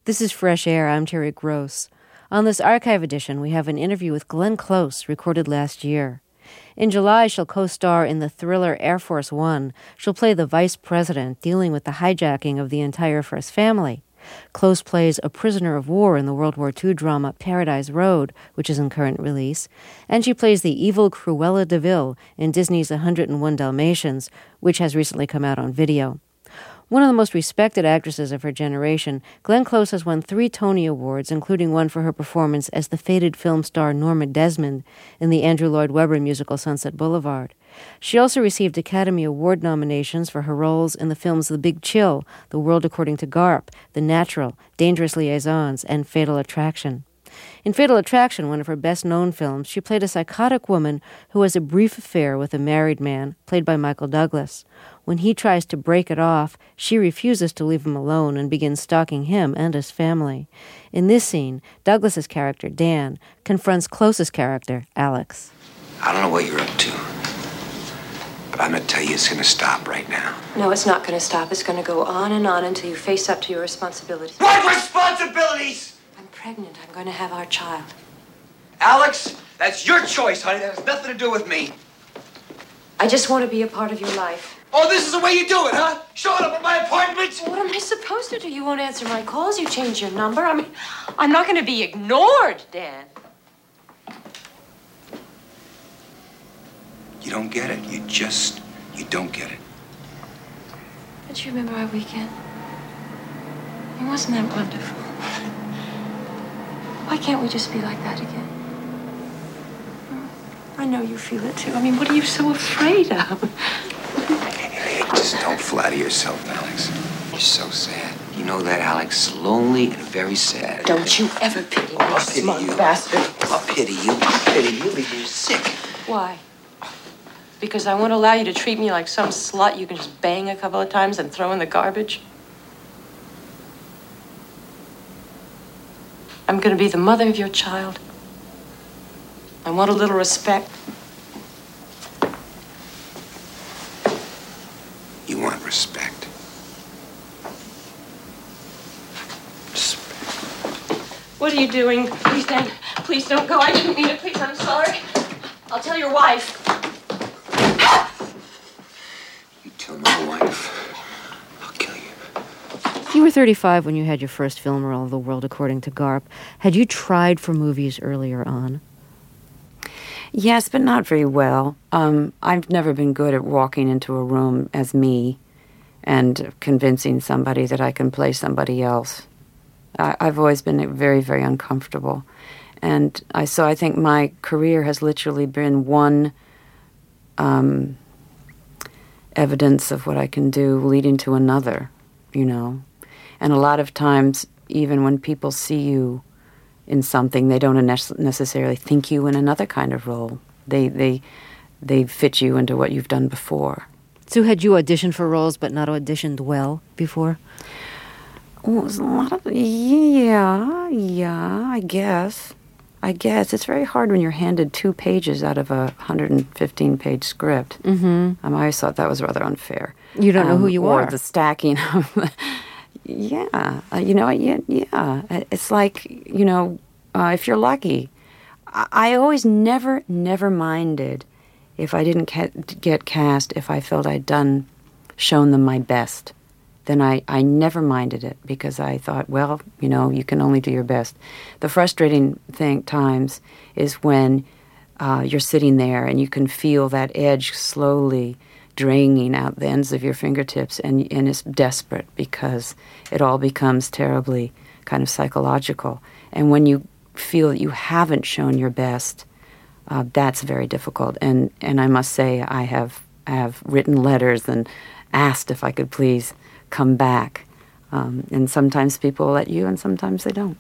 This is Fresh Air. I'm Terry Gross. On this archive edition, we have an interview with Glenn Close, recorded last year. In July, she'll co-star in the thriller Air Force One. She'll play the vice president dealing with the hijacking of the entire First Family. Close plays a prisoner of war in the World War II drama Paradise Road, which is in current release, and she plays the evil Cruella de Vil in Disney's 101 Dalmatians, which has recently come out on video. One of the most respected actresses of her generation, Glenn Close has won 3 Tony Awards, including one for her performance as the fated film star Norma Desmond in the Andrew Lloyd Webber musical Sunset Boulevard. She also received Academy Award nominations for her roles in the films The Big Chill, The World According to Garp, The Natural, Dangerous Liaisons, and Fatal Attraction. In Fatal Attraction, one of her best-known films, she played a psychotic woman who has a brief affair with a married man, played by Michael Douglas. When he tries to break it off, she refuses to leave him alone and begins stalking him and his family. In this scene, Douglas's character, Dan, confronts Close's character, Alex. I don't know what you're up to, but I'm going to tell you it's going to stop right now. No, it's not going to stop. It's going to go on and on until you face up to your responsibilities. What responsibilities? I'm pregnant. I'm going to have our child. Alex, that's your choice, honey. That has nothing to do with me. I just want to be a part of your life. Oh, this is the way you do it, huh? Showing up at my apartment? Well, what am I supposed to do? You won't answer my calls. You change your number. I mean, I'm not going to be ignored, Dan. You don't get it. You don't get it. Don't you remember our weekend? I mean, wasn't that wonderful? Why can't we just be like that again? I know you feel it, too. I mean, what are you so afraid of? Hey, just don't flatter yourself, Alex. You're so sad. You know that, Alex? Lonely and very sad. Don't you ever pity me, I'll pity smug you. bastard. I'll pity you. I'll pity you because you're sick. Why? Because I won't allow you to treat me like some slut you can just bang a couple of times and throw in the garbage? I'm going to be the mother of your child. I want a little respect. You want respect. What are you doing? Please, Dan, please don't go. I didn't mean it. Please, I'm sorry. I'll tell your wife. You tell my wife, I'll kill you. You were 35 when you had your first film role, The World According to Garp. Had you tried for movies earlier on? Yes, but not very well. I've never been good at walking into a room as me and convincing somebody that I can play somebody else. I've always been very, very uncomfortable. And so I think my career has literally been one evidence of what I can do leading to another, you know. And a lot of times, even when people see you in something, they don't necessarily think you in another kind of role. They fit you into what you've done before. So had you auditioned for roles but not auditioned well before? Oh, it was a lot of... Yeah, I guess. It's very hard when you're handed 2 pages out of a 115-page script. Mm-hmm. I always thought that was rather unfair. You don't know who you are. Or the stacking of... Yeah. It's like, if you're lucky. I always never minded if I didn't get cast, if I felt I'd shown them my best. Then I never minded it because I thought, well, you can only do your best. The frustrating times is when you're sitting there and you can feel that edge slowly draining out the ends of your fingertips, and it's desperate because it all becomes terribly kind of psychological. And when you feel that you haven't shown your best, that's very difficult. And I must say I have written letters and asked if I could please come back. And sometimes people let you and sometimes they don't.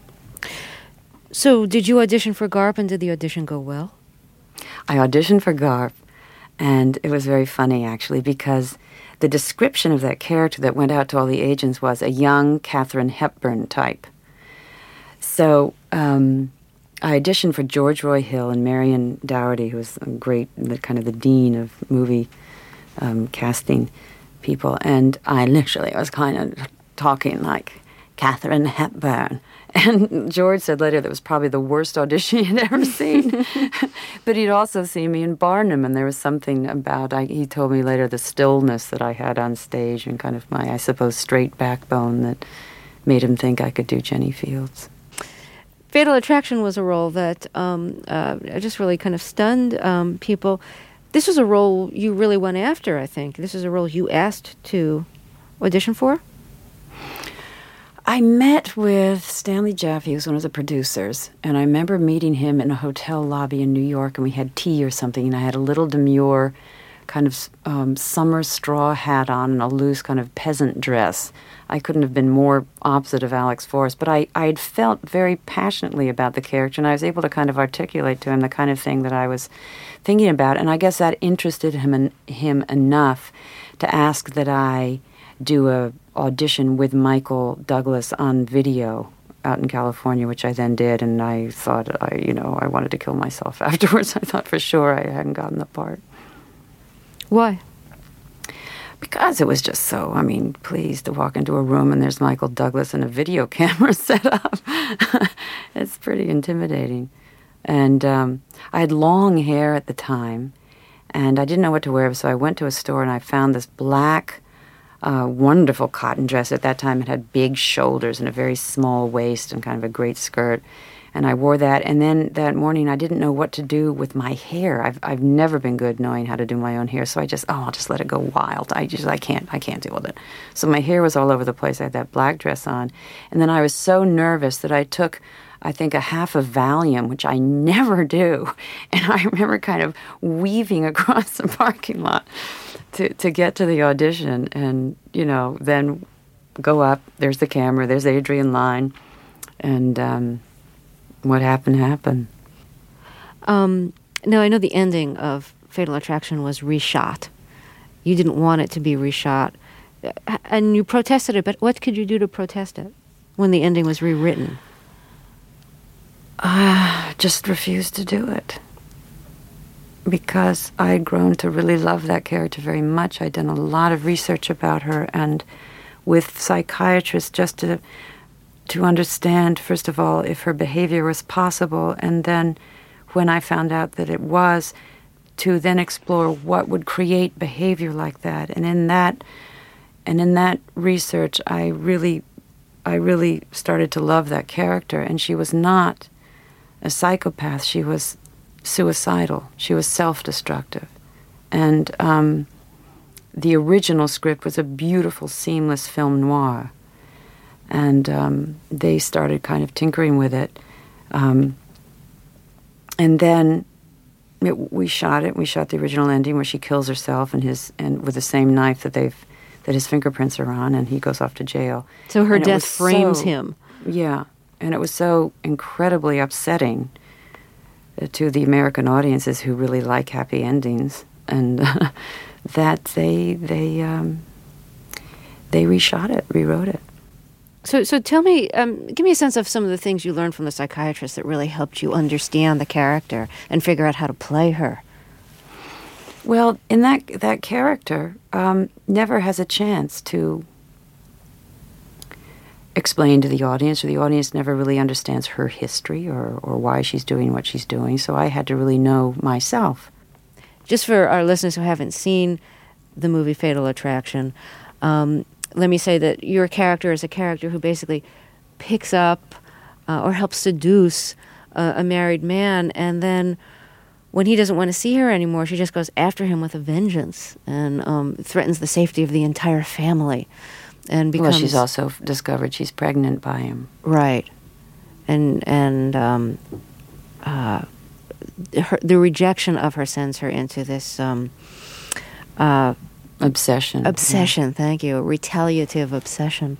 So did you audition for Garp, and did the audition go well? I auditioned for Garp, and it was very funny, actually, because the description of that character that went out to all the agents was a young Katharine Hepburn type. So I auditioned for George Roy Hill and Marion Dougherty, who was the dean of movie casting people, and I was kind of talking like Katharine Hepburn. And George said later that was probably the worst audition he had ever seen. But he'd also seen me in Barnum, and there was something about, he told me later, the stillness that I had on stage and kind of my, I suppose, straight backbone that made him think I could do Jenny Fields. Fatal Attraction was a role that just really kind of stunned people. This was a role you really went after, I think. This is a role you asked to audition for? I met with Stanley Jaffe, who's one of the producers, and I remember meeting him in a hotel lobby in New York, and we had tea or something, and I had a little demure kind of summer straw hat on and a loose kind of peasant dress. I couldn't have been more opposite of Alex Forrest, but I had felt very passionately about the character, and I was able to kind of articulate to him the kind of thing that I was thinking about, and I guess that interested him enough to ask that I do a audition with Michael Douglas on video out in California, which I then did, and I thought, I wanted to kill myself afterwards. I thought for sure I hadn't gotten the part. Why? Because it was just so, please, to walk into a room and there's Michael Douglas and a video camera set up. It's pretty intimidating. And I had long hair at the time, and I didn't know what to wear, so I went to a store and I found this black, wonderful cotton dress. At that time it had big shoulders and a very small waist and kind of a great skirt. And I wore that, and then that morning I didn't know what to do with my hair. I've never been good knowing how to do my own hair, so I'll just let it go wild. I can't deal with it. So my hair was all over the place. I had that black dress on, and then I was so nervous that I took, I think, a half of Valium, which I never do, and I remember kind of weaving across the parking lot to get to the audition, and then go up. There's the camera. There's Adrian Lyne, and what happened. Now, I know the ending of Fatal Attraction was reshot. You didn't want it to be reshot, and you protested it, but what could you do to protest it when the ending was rewritten? Just refused to do it. Because I had grown to really love that character very much. I'd done a lot of research about her, and with psychiatrists just to understand, first of all, if her behavior was possible, and then when I found out that it was, to then explore what would create behavior like that. And in that research, I really started to love that character. And she was not a psychopath. She was suicidal. She was self-destructive. And the original script was a beautiful, seamless film noir. And they started kind of tinkering with it. And then we shot it. We shot the original ending where she kills herself and with the same knife that his fingerprints are on, and he goes off to jail. So her death frames him. Yeah. And it was so incredibly upsetting to the American audiences who really like happy endings, and that they reshot it, rewrote it. So tell me, give me a sense of some of the things you learned from the psychiatrist that really helped you understand the character and figure out how to play her. Well, in that character never has a chance to explain to the audience, or the audience never really understands her history or why she's doing what she's doing. So I had to really know myself. Just for our listeners who haven't seen the movie Fatal Attraction, let me say that your character is a character who basically picks up or helps seduce a married man, and then when he doesn't want to see her anymore, she just goes after him with a vengeance and threatens the safety of the entire family. And becomes, well, she's also discovered she's pregnant by him. Right. And the rejection of her sends her into this obsession. Obsession, thank you. Retaliatory obsession.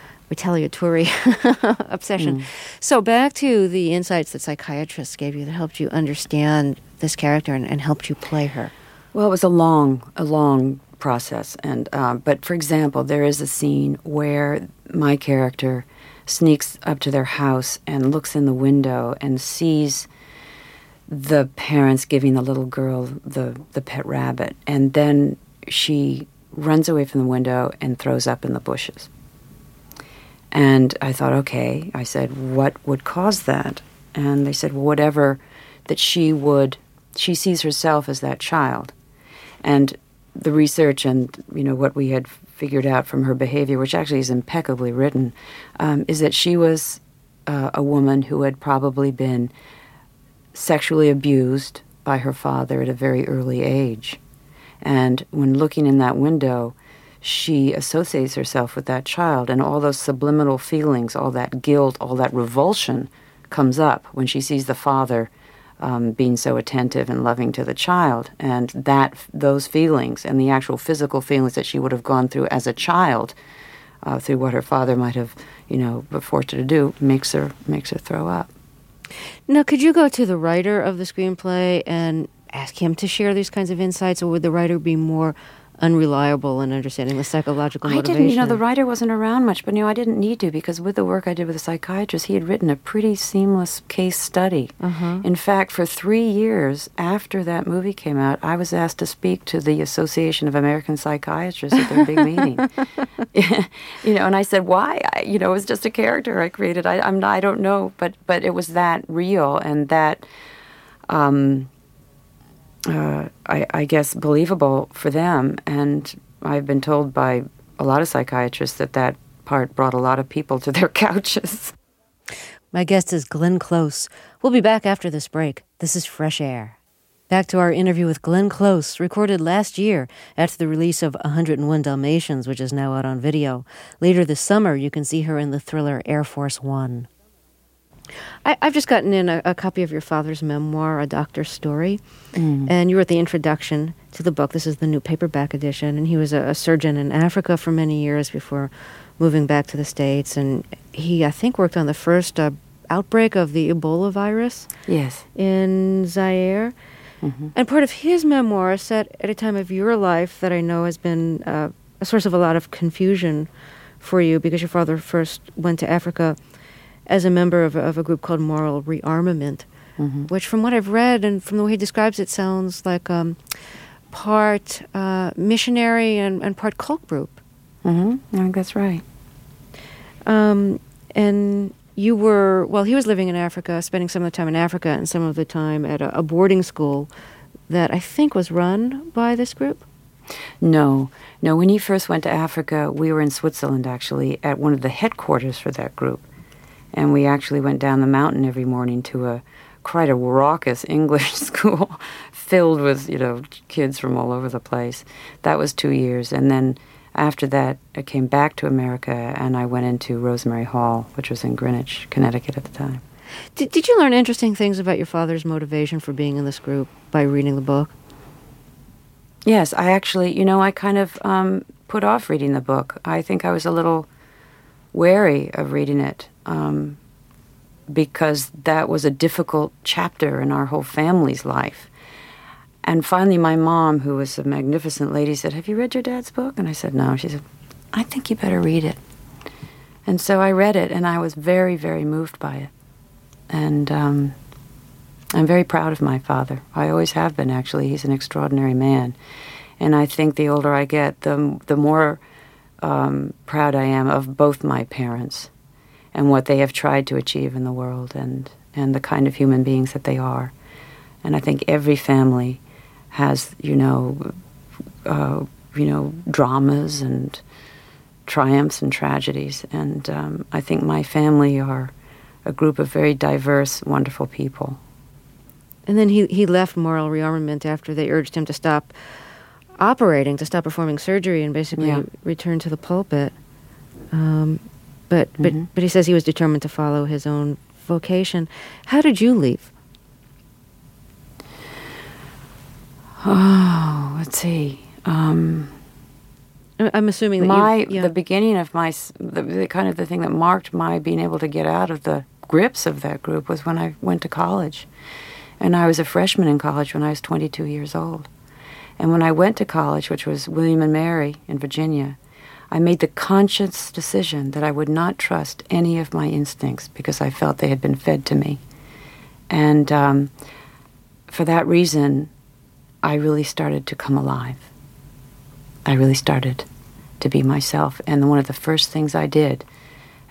So back to the insights that psychiatrists gave you that helped you understand this character and helped you play her. Well, it was a long process. And but for example, there is a scene where my character sneaks up to their house and looks in the window and sees the parents giving the little girl the pet rabbit, and then she runs away from the window and throws up in the bushes. And I thought, okay. I said, what would cause that? And they said, well, whatever, that she sees herself as that child. And the research and, what we had figured out from her behavior, which actually is impeccably written, is that she was a woman who had probably been sexually abused by her father at a very early age. And when looking in that window, she associates herself with that child, and all those subliminal feelings, all that guilt, all that revulsion comes up when she sees the father being so attentive and loving to the child. And those feelings and the actual physical feelings that she would have gone through as a child, through what her father might have, forced her to do, makes her throw up. Now, could you go to the writer of the screenplay and ask him to share these kinds of insights, or would the writer be more unreliable in understanding the psychological motivation? I didn't, the writer wasn't around much, but I didn't need to, because with the work I did with the psychiatrist, he had written a pretty seamless case study. In fact, for 3 years after that movie came out, I was asked to speak to the Association of American Psychiatrists at their big meeting. And I said, why? It was just a character I created. I don't know, but it was that real and that I guess, believable for them. And I've been told by a lot of psychiatrists that part brought a lot of people to their couches. My guest is Glenn Close. We'll be back after this break. This is Fresh Air. Back to our interview with Glenn Close, recorded last year after the release of 101 Dalmatians, which is now out on video. Later this summer, you can see her in the thriller Air Force One. I've just gotten in a copy of your father's memoir, A Doctor's Story, and you wrote the introduction to the book. This is the new paperback edition, and he was a surgeon in Africa for many years before moving back to the States, and he, I think, worked on the first outbreak of the Ebola virus in Zaire. And part of his memoir, set at a time of your life that I know has been a source of a lot of confusion for you, because your father first went to Africa as a member of a group called Moral Rearmament, which, from what I've read and from the way he describes it, sounds like part missionary and part cult group. I think that's right. And you were, well, he was living in Africa, spending some of the time in Africa and some of the time at a boarding school that I think was run by this group? No. When he first went to Africa, we were in Switzerland, actually, at one of the headquarters for that group. And we actually went down the mountain every morning to quite a raucous English school filled with, kids from all over the place. That was 2 years. And then after that, I came back to America, and I went into Rosemary Hall, which was in Greenwich, Connecticut at the time. Did you learn interesting things about your father's motivation for being in this group by reading the book? Yes, I actually, I kind of put off reading the book. I think I was a little wary of reading it, because that was a difficult chapter in our whole family's life. And finally, my mom, who was a magnificent lady, said, "Have you read your dad's book?" And I said, "No." She said, "I think you better read it." And so I read it, and I was very, very moved by it. And I'm very proud of my father. I always have been, actually. He's an extraordinary man. And I think the older I get, the more proud I am of both my parents and what they have tried to achieve in the world, and the kind of human beings that they are. And I think every family has, dramas and triumphs and tragedies. And I think my family are a group of very diverse, wonderful people. And then he left Moral Rearmament after they urged him to stop operating, to stop performing surgery, and basically return to the pulpit. But he says he was determined to follow his own vocation. How did you leave? Oh, let's see. I'm assuming that the beginning of the kind of the thing that marked my being able to get out of the grips of that group was when I went to college. And I was a freshman in college when I was 22 years old. And when I went to college, which was William and Mary in Virginia, I made the conscious decision that I would not trust any of my instincts because I felt they had been fed to me. And for that reason, I really started to come alive. I really started to be myself. And one of the first things I did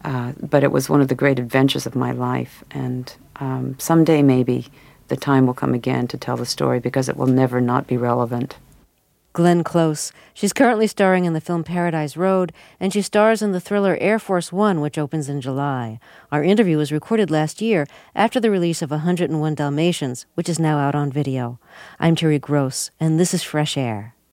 But it was one of the great adventures of my life. And someday maybe the time will come again to tell the story, because it will never not be relevant. Glenn Close. She's currently starring in the film Paradise Road, and she stars in the thriller Air Force One, which opens in July. Our interview was recorded last year after the release of 101 Dalmatians, which is now out on video. I'm Terry Gross, and this is Fresh Air.